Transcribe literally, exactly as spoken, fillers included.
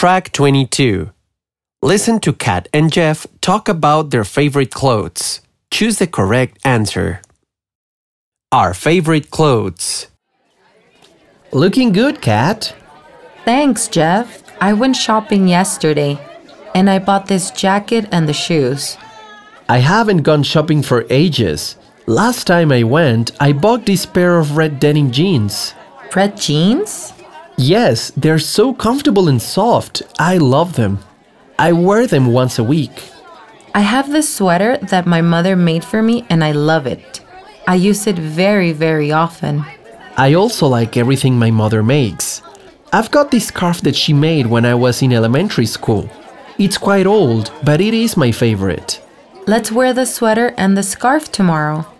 Track twenty-two. Listen to Kat and Jeff talk about their favorite clothes. Choose the correct answer. Our favorite clothes. Looking good, Kat. Thanks, Jeff. I went shopping yesterday, and I bought this jacket and the shoes. I haven't gone shopping for ages. Last time I went, I bought this pair of red denim jeans. Red jeans? Yes, they're so comfortable and soft. I love them. I wear them once a week. I have this sweater that my mother made for me, and I love it. I use it very, very often. I also like everything my mother makes. I've got this scarf that she made when I was in elementary school. It's quite old, but it is my favorite. Let's wear the sweater and the scarf tomorrow.